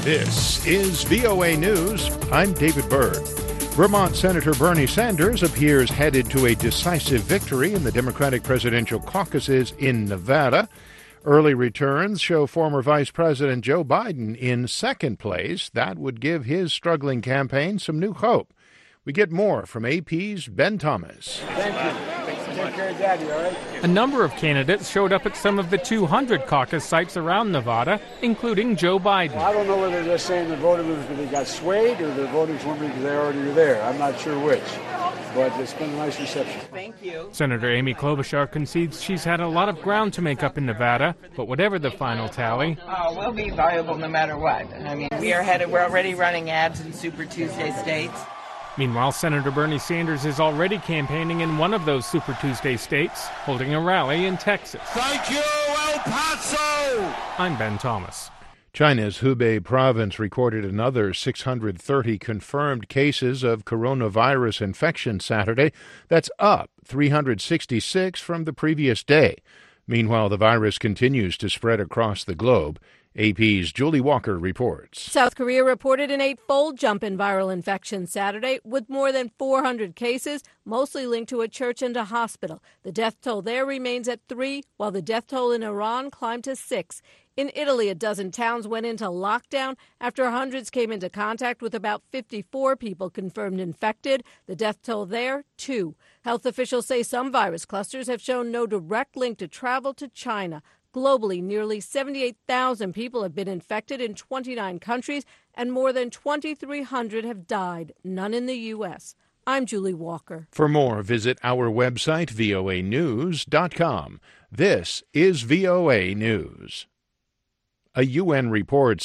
This is VOA News. I'm David Byrd. Vermont Senator Bernie Sanders appears headed to a decisive victory in the Democratic presidential caucuses in Nevada. Early returns show former Vice President Joe Biden in second place. That would give his struggling campaign some new hope. We get more from AP's Ben Thomas. Thank you. Take care of Daddy, all right? A number of candidates showed up at some of the 200 caucus sites around Nevada, including Joe Biden. Well, I don't know whether they're saying the voting was because they got swayed or they're voting for me because they already were there. I'm not sure which. But it's been a nice reception. Thank you. Senator Amy Klobuchar concedes she's had a lot of ground to make up in Nevada, but whatever the final tally... we'll be viable no matter what. I mean, we're already running ads in Super Tuesday states. Meanwhile, Senator Bernie Sanders is already campaigning in one of those Super Tuesday states, holding a rally in Texas. Thank you, El Paso! I'm Ben Thomas. China's Hubei province recorded another 630 confirmed cases of coronavirus infection Saturday. That's up 366 from the previous day. Meanwhile, the virus continues to spread across the globe. AP's Julie Walker reports. South Korea reported an 8-fold jump in viral infections Saturday, with more than 400 cases, mostly linked to a church and a hospital. The death toll there remains at 3, while the death toll in Iran climbed to 6. In Italy, a dozen towns went into lockdown after hundreds came into contact with about 54 people confirmed infected. The death toll there, 2. Health officials say some virus clusters have shown no direct link to travel to China. Globally, nearly 78,000 people have been infected in 29 countries, and more than 2,300 have died, none in the U.S. I'm Julie Walker. For more, visit our website, voanews.com. This is VOA News. A UN report